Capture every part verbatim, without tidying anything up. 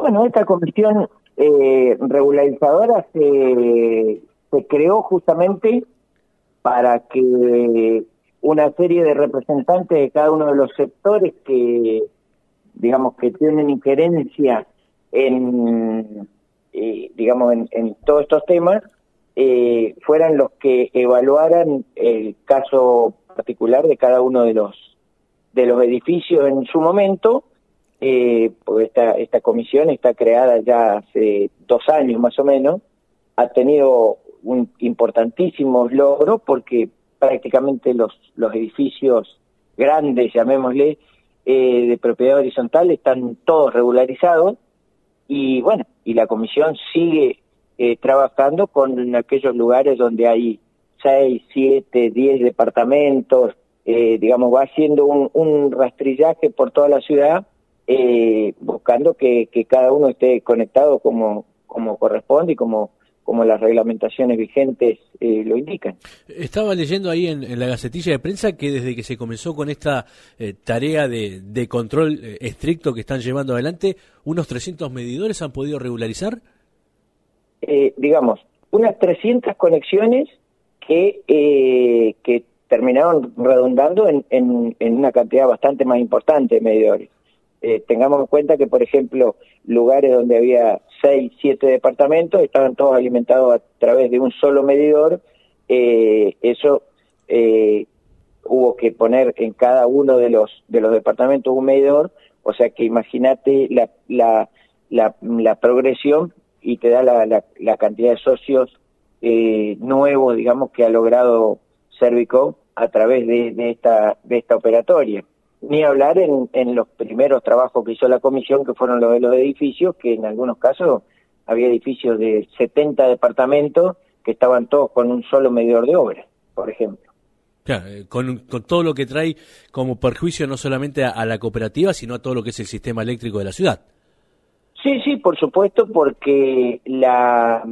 Bueno, esta comisión eh, regularizadora se, se creó justamente para que una serie de representantes de cada uno de los sectores que, digamos, que tienen injerencia en, eh, digamos, en, en todos estos temas, eh, fueran los que evaluaran el caso particular de cada uno de los de los edificios en su momento. Eh, porque esta, esta comisión está creada ya hace dos años más o menos, ha tenido un importantísimos logros porque prácticamente los, los edificios grandes, llamémosle, eh, de propiedad horizontal están todos regularizados y bueno, y la comisión sigue eh, trabajando con aquellos lugares donde hay seis, siete, diez departamentos, eh, digamos, va haciendo un, un rastrillaje por toda la ciudad, eh, buscando que, que cada uno esté conectado como, como corresponde y como como las reglamentaciones vigentes eh, lo indican. Estaba leyendo ahí en, en la Gacetilla de Prensa que desde que se comenzó con esta eh, tarea de, de control eh, estricto que están llevando adelante, unos trescientos medidores han podido regularizar. Eh, digamos, unas trescientas conexiones que eh, que terminaron redundando en, en, en una cantidad bastante más importante de medidores. Eh, tengamos en cuenta que, por ejemplo, lugares donde había seis, siete departamentos estaban todos alimentados a través de un solo medidor. Eh, eso eh, hubo que poner en cada uno de los de los departamentos un medidor, o sea que imagínate la, la, la, la progresión y te da la, la, la cantidad de socios eh, nuevos, digamos, que ha logrado Servicop a través de, de esta de esta operatoria. Ni hablar en, en los primeros trabajos que hizo la comisión, que fueron los de los edificios, que en algunos casos había edificios de setenta departamentos que estaban todos con un solo medidor de obra, por ejemplo. Claro, con, con todo lo que trae como perjuicio no solamente a, a la cooperativa, sino a todo lo que es el sistema eléctrico de la ciudad. Sí, sí, por supuesto, porque la,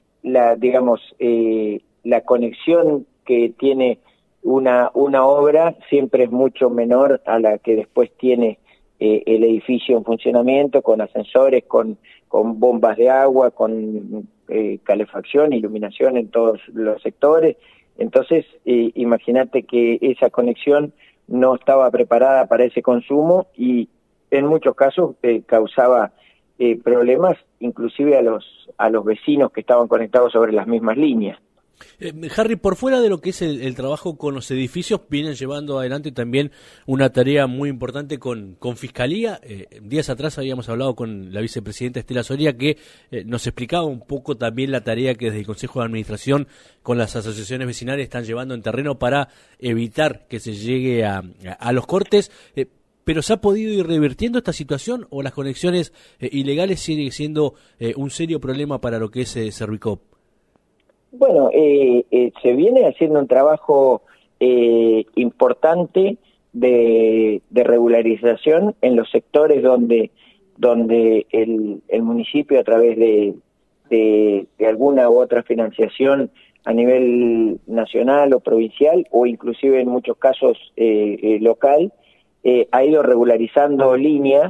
la digamos, eh, la conexión que tiene una una obra siempre es mucho menor a la que después tiene eh, el edificio en funcionamiento, con ascensores, con, con bombas de agua, con eh, calefacción, iluminación en todos los sectores. Entonces, eh, imagínate que esa conexión no estaba preparada para ese consumo y en muchos casos eh, causaba eh, problemas inclusive a los a los vecinos que estaban conectados sobre las mismas líneas. Eh, Harry, por fuera de lo que es el, el trabajo con los edificios, vienen llevando adelante también una tarea muy importante con, con Fiscalía. Eh, días atrás habíamos hablado con la vicepresidenta Estela Soria, que eh, nos explicaba un poco también la tarea que desde el Consejo de Administración con las asociaciones vecinales están llevando en terreno para evitar que se llegue a, a, a los cortes. Eh, ¿Pero se ha podido ir revirtiendo esta situación o las conexiones eh, ilegales siguen siendo eh, un serio problema para lo que es eh, Servicop? Bueno, eh, eh, se viene haciendo un trabajo eh, importante de, de regularización en los sectores donde donde el, el municipio, a través de, de, de alguna u otra financiación a nivel nacional o provincial, o inclusive en muchos casos eh, eh, local, eh, ha ido regularizando líneas,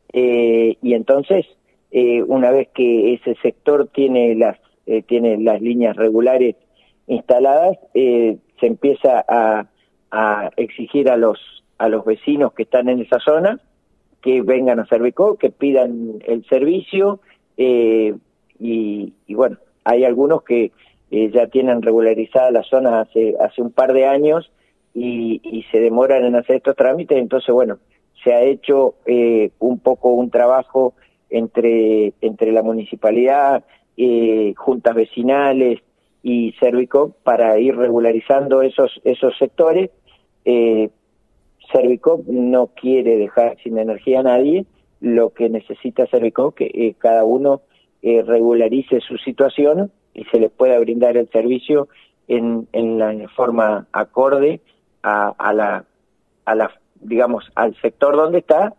eh, y entonces, eh, una vez que ese sector tiene las Eh, tiene las líneas regulares instaladas, eh, se empieza a, a exigir a los a los vecinos que están en esa zona que vengan a Servicop, que pidan el servicio, eh, y, y bueno, hay algunos que eh, ya tienen regularizada la zona hace hace un par de años y, y se demoran en hacer estos trámites. Entonces, bueno, se ha hecho eh, un poco un trabajo entre entre la municipalidad, Eh, juntas vecinales y Servicop para ir regularizando esos esos sectores. Eh, Servicop no quiere dejar sin energía a nadie. Lo que necesita Servicop que eh, cada uno eh, regularice su situación y se les pueda brindar el servicio en, en la forma acorde a, a la a la digamos al sector donde está,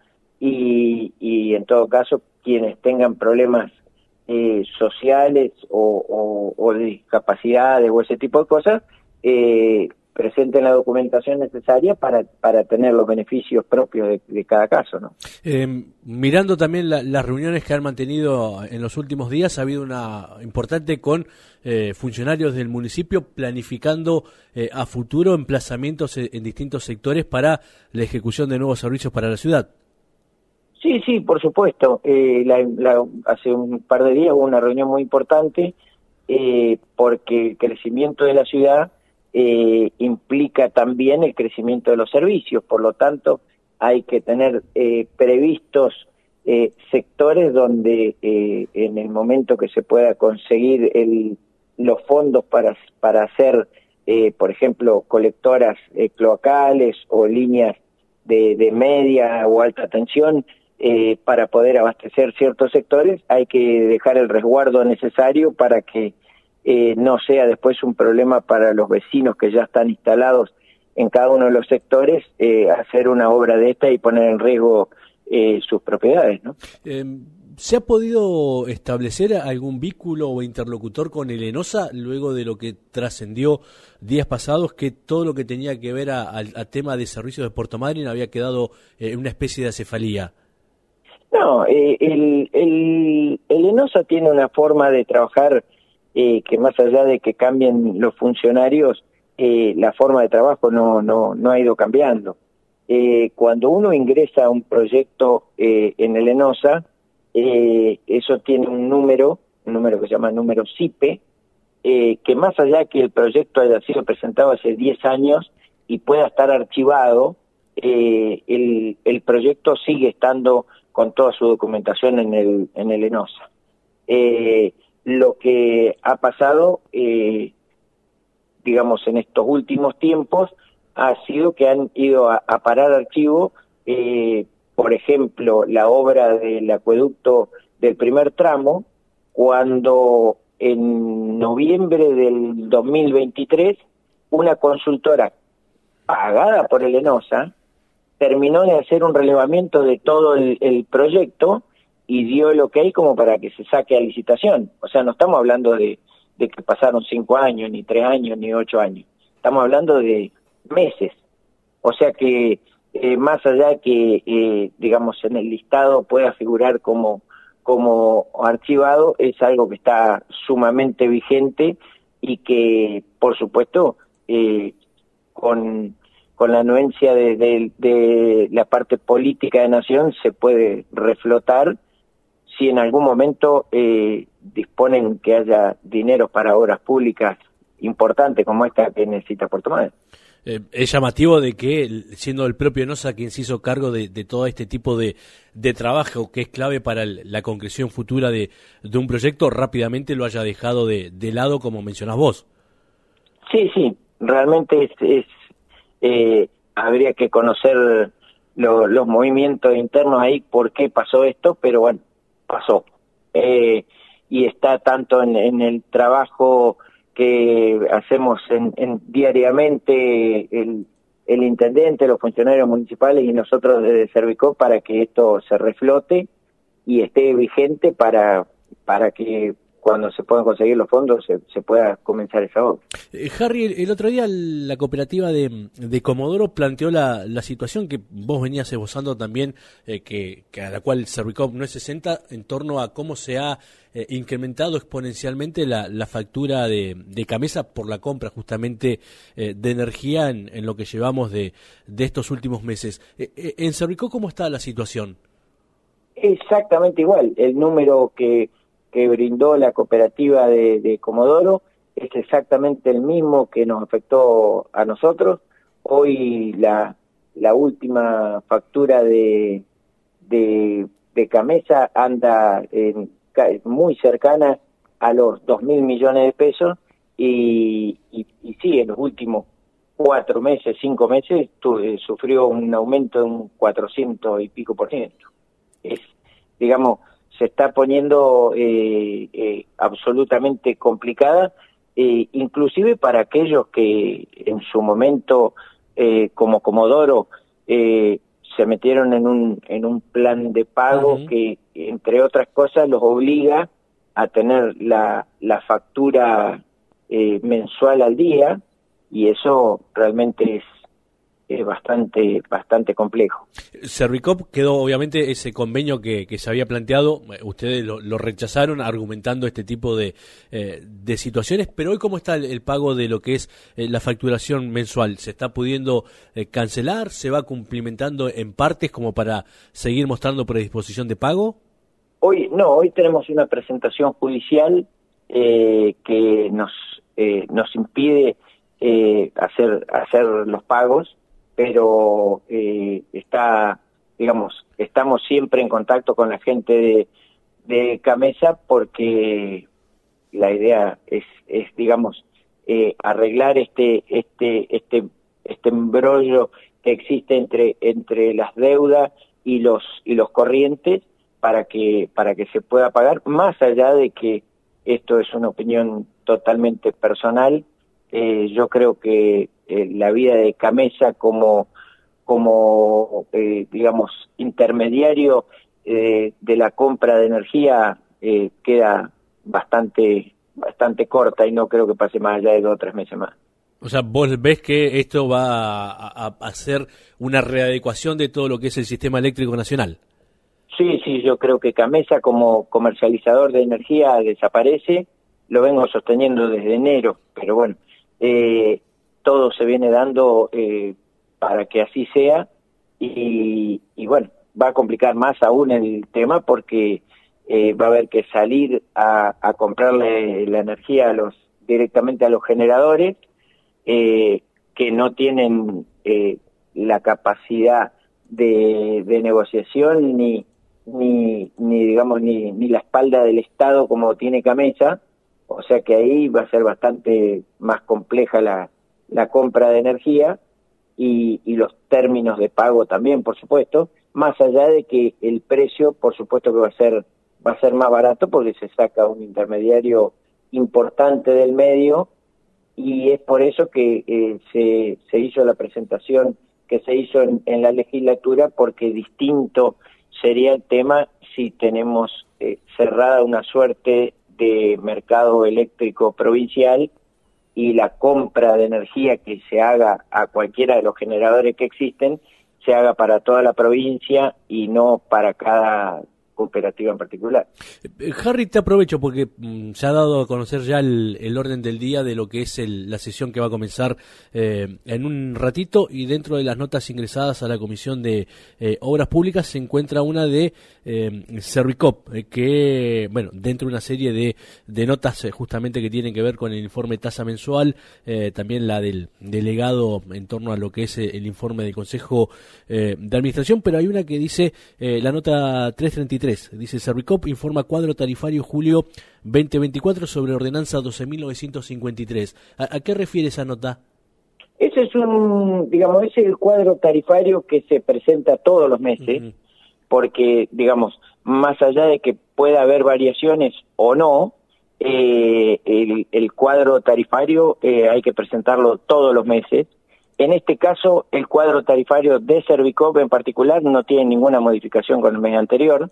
y, y en todo caso quienes tengan problemas Eh, sociales o, o, o de discapacidades o ese tipo de cosas, eh, presenten la documentación necesaria para, para tener los beneficios propios de, de cada caso, ¿no? Eh, mirando también la, las reuniones que han mantenido en los últimos días, ha habido una importante con eh, funcionarios del municipio planificando eh, a futuro emplazamientos en, en distintos sectores para la ejecución de nuevos servicios para la ciudad. Sí, sí, por supuesto. Eh, la, la, hace un par de días hubo una reunión muy importante eh, porque el crecimiento de la ciudad Eh, implica también el crecimiento de los servicios, por lo tanto hay que tener eh, previstos eh, sectores donde eh, en el momento que se pueda conseguir el, los fondos para, para hacer, eh, por ejemplo, colectoras eh, cloacales o líneas de, de media o alta tensión, eh, para poder abastecer ciertos sectores, hay que dejar el resguardo necesario para que Eh, no sea después un problema para los vecinos que ya están instalados en cada uno de los sectores, eh, hacer una obra de esta y poner en riesgo eh, sus propiedades, ¿no? Eh, ¿Se ha podido establecer algún vínculo o interlocutor con el ENOSA luego de lo que trascendió días pasados, que todo lo que tenía que ver a, a, a tema de servicios de Puerto Madryn había quedado en eh, una especie de acefalía? No, eh, el, el, el ENOSA tiene una forma de trabajar Eh, que más allá de que cambien los funcionarios, eh, la forma de trabajo no no no ha ido cambiando. Eh, cuando uno ingresa a un proyecto eh, en el ENOSA, eh, eso tiene un número, un número que se llama número C I P E, eh, que más allá que el proyecto haya sido presentado hace diez años y pueda estar archivado, eh, el, el proyecto sigue estando con toda su documentación en el, en el ENOSA. Eh, Lo que ha pasado, eh, digamos, en estos últimos tiempos, ha sido que han ido a, a parar archivo, eh, por ejemplo, la obra del acueducto del primer tramo, cuando en noviembre del dos mil veintitrés, una consultora pagada por el ENOSA terminó de hacer un relevamiento de todo el, el proyecto y dio el ok como para que se saque a licitación. O sea, no estamos hablando de, de que pasaron cinco años, ni tres años, ni ocho años. Estamos hablando de meses. O sea que eh, más allá que, eh, digamos, en el listado pueda figurar como, como archivado, es algo que está sumamente vigente y que, por supuesto, eh, con, con la anuencia de, de, de la parte política de Nación se puede reflotar si en algún momento eh, disponen que haya dinero para obras públicas importantes como esta que necesita Puerto Madryn. Eh, es llamativo de que, siendo el propio ENOSA quien se hizo cargo de, de todo este tipo de, de trabajo que es clave para el, la concreción futura de, de un proyecto, rápidamente lo haya dejado de, de lado, como mencionás vos. Sí, sí, realmente es, es eh, habría que conocer lo, los movimientos internos ahí, por qué pasó esto, pero bueno, pasó. Eh, y está tanto en, en el trabajo que hacemos en, en diariamente el, el intendente, los funcionarios municipales y nosotros desde Servicop para que esto se reflote y esté vigente para, para que cuando se puedan conseguir los fondos se, se pueda comenzar esa obra. Eh, Harry, el, el otro día la cooperativa de, de Comodoro planteó la, la situación que vos venías esbozando también, eh, que, que a la cual Servicop no es exenta, en torno a cómo se ha eh, incrementado exponencialmente la, la factura de, de Camesa por la compra justamente eh, de energía en, en lo que llevamos de, de estos últimos meses. Eh, eh, ¿En Servicop cómo está la situación? Exactamente igual. El número que que brindó la cooperativa de, de Comodoro es exactamente el mismo que nos afectó a nosotros. Hoy la, la última factura de, de, de Camesa anda en, muy cercana a los dos mil millones de pesos y, y, y sí, en los últimos cuatro meses, cinco meses, tu, eh, sufrió un aumento de un cuatrocientos y pico por ciento. Es, digamos, se está poniendo eh, eh, absolutamente complicada, eh, inclusive para aquellos que en su momento, eh, como Comodoro, eh, se metieron en un en un plan de pago uh-huh. que, entre otras cosas, los obliga a tener la, la factura eh, mensual al día, y eso realmente es es bastante bastante complejo. Servicop quedó, obviamente, ese convenio que, que se había planteado, ustedes lo, lo rechazaron argumentando este tipo de, eh, de situaciones, pero hoy ¿cómo está el, el pago de lo que es eh, la facturación mensual? ¿Se está pudiendo eh, cancelar? ¿Se va cumplimentando en partes como para seguir mostrando predisposición de pago? Hoy no, hoy tenemos una presentación judicial eh, que nos eh, nos impide eh, hacer hacer los pagos, pero eh, está, digamos, estamos siempre en contacto con la gente de, de Camesa porque la idea es, es digamos, eh, arreglar este este este este embrollo que existe entre entre las deudas y los y los corrientes para que para que se pueda pagar, más allá de que esto es una opinión totalmente personal. Eh, yo creo que eh, la vida de Camesa como como eh, digamos intermediario eh, de la compra de energía eh, queda bastante bastante corta y no creo que pase más allá de dos o tres meses más. O sea, vos ves que esto va a, a hacer una readecuación de todo lo que es el sistema eléctrico nacional. Sí, sí, yo creo que Camesa como comercializador de energía desaparece, lo vengo sosteniendo desde enero, pero bueno, eh, todo se viene dando eh, para que así sea y, y bueno, va a complicar más aún el tema porque eh, va a haber que salir a, a comprarle la energía a los directamente a los generadores eh, que no tienen eh, la capacidad de, de negociación ni ni ni digamos ni ni la espalda del Estado como tiene Camesa, o sea que ahí va a ser bastante más compleja la la compra de energía y, y los términos de pago también, por supuesto, más allá de que el precio, por supuesto que va a ser va a ser más barato porque se saca un intermediario importante del medio y es por eso que eh, se se hizo la presentación que se hizo en, en la legislatura, porque distinto sería el tema si tenemos eh, cerrada una suerte de mercado eléctrico provincial y la compra de energía que se haga a cualquiera de los generadores que existen se haga para toda la provincia y no para cada cooperativa en particular. Harry, te aprovecho porque mm, se ha dado a conocer ya el, el orden del día de lo que es el, la sesión que va a comenzar eh, en un ratito, y dentro de las notas ingresadas a la Comisión de eh, Obras Públicas se encuentra una de eh, Servicop, eh, que, bueno, dentro de una serie de, de notas eh, justamente que tienen que ver con el informe tasa mensual, eh, también la del delegado en torno a lo que es el informe del Consejo eh, de Administración, pero hay una que dice, eh, la nota trescientos treinta y tres, dice Servicop informa cuadro tarifario julio veinte veinticuatro sobre ordenanza doce mil novecientos cincuenta y tres. ¿A, a qué refiere esa nota? Ese es un, digamos, ese es el cuadro tarifario que se presenta todos los meses, uh-huh. porque, digamos, más allá de que pueda haber variaciones o no, eh, el, el cuadro tarifario eh, hay que presentarlo todos los meses. En este caso, el cuadro tarifario de Servicop en particular no tiene ninguna modificación con el mes anterior.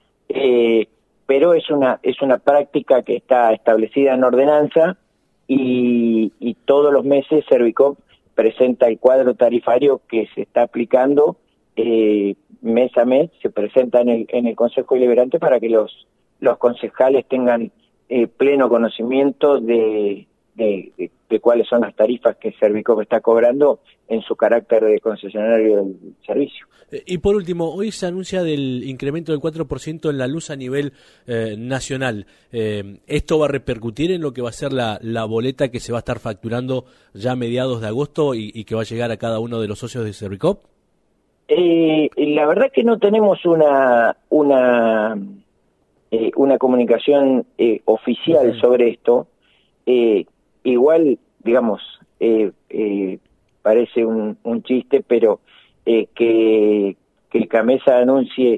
Eh, pero es una es una práctica que está establecida en ordenanza y, y todos los meses Servicop presenta el cuadro tarifario que se está aplicando eh, mes a mes, se presenta en el en el Consejo Deliberante para que los los concejales tengan eh, pleno conocimiento de De, de, de cuáles son las tarifas que Servicop está cobrando en su carácter de concesionario del servicio. Y por último, hoy se anuncia del incremento del cuatro por ciento en la luz a nivel eh, nacional. Eh, ¿Esto va a repercutir en lo que va a ser la, la boleta que se va a estar facturando ya a mediados de agosto y, y que va a llegar a cada uno de los socios de Servicop? Eh, la verdad que no tenemos una una eh, una comunicación eh, oficial uh-huh. sobre esto. Eh, Igual, digamos, eh, eh, parece un, un chiste, pero eh, que, que Camesa anuncie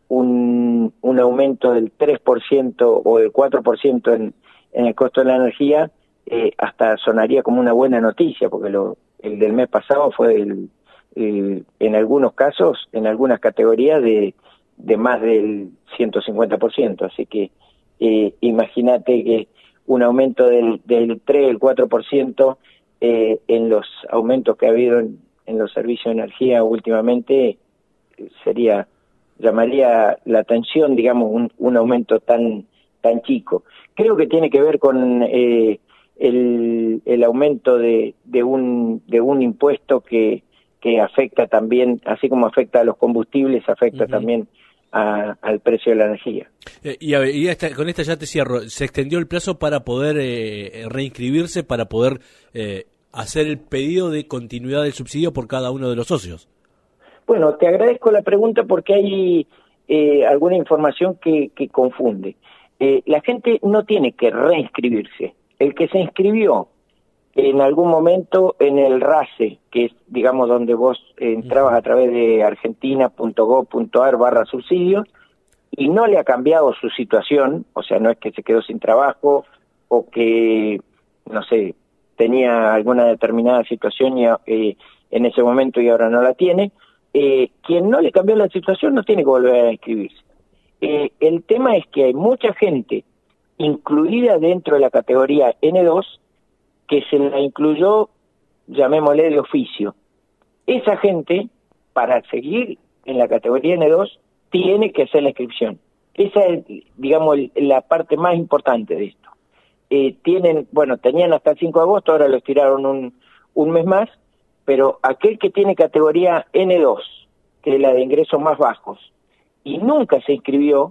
un, un aumento del tres por ciento o del cuatro por ciento en, en el costo de la energía, eh, hasta sonaría como una buena noticia, porque lo, el del mes pasado fue, el, el, en algunos casos, en algunas categorías, de, de más del ciento cincuenta por ciento. Así que eh, imagínate que un aumento del, del tres, el cuatro por ciento eh, en los aumentos que ha habido en, en los servicios de energía últimamente, sería, llamaría la atención, digamos, un, un aumento tan, tan chico. Creo que tiene que ver con eh, el, el aumento de, de, un, de un impuesto que, que afecta también, así como afecta a los combustibles, afecta uh-huh. también a, al precio de la energía. Eh, y, a ver, y esta, con esta ya te cierro, se extendió el plazo para poder eh, reinscribirse, para poder eh, hacer el pedido de continuidad del subsidio por cada uno de los socios. Bueno, te agradezco la pregunta porque hay eh, alguna información que, que confunde. Eh, la gente no tiene que reinscribirse. El que se inscribió en algún momento en el RACE, que es, digamos, donde vos eh, entrabas a través de argentina punto gov punto ar barra subsidios, y no le ha cambiado su situación, o sea, no es que se quedó sin trabajo o que, no sé, tenía alguna determinada situación y, eh, en ese momento y ahora no la tiene, eh, quien no le cambió la situación no tiene que volver a inscribirse. Eh, el tema es que hay mucha gente incluida dentro de la categoría ene dos que se la incluyó, llamémosle de oficio. Esa gente, para seguir en la categoría ene dos, tiene que hacer la inscripción. Esa es, digamos, la parte más importante de esto. Eh, tienen, bueno, tenían hasta el cinco de agosto, ahora los tiraron un, un mes más, pero aquel que tiene categoría ene dos, que es la de ingresos más bajos, y nunca se inscribió,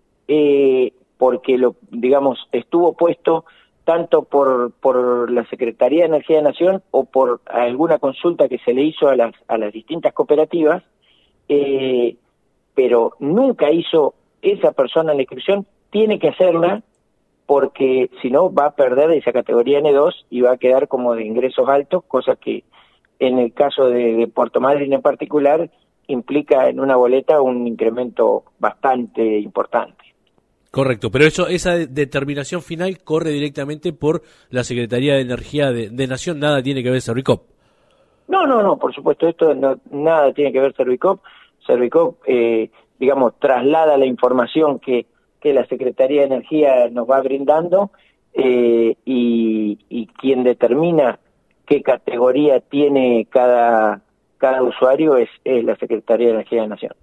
eh, porque, lo digamos, estuvo puesto tanto por, por la Secretaría de Energía de Nación o por alguna consulta que se le hizo a las, a las distintas cooperativas, eh, pero nunca hizo esa persona la inscripción, tiene que hacerla porque si no va a perder esa categoría ene dos y va a quedar como de ingresos altos, cosa que en el caso de, de Puerto Madryn en particular implica en una boleta un incremento bastante importante. Correcto, pero eso, esa determinación final corre directamente por la Secretaría de Energía de, de Nación, nada tiene que ver Servicop. No, no, no, por supuesto, esto no, nada tiene que ver Servicop. Servicop, eh, digamos, traslada la información que, que la Secretaría de Energía nos va brindando eh, y, y quien determina qué categoría tiene cada, cada usuario es, es la Secretaría de Energía de Nación.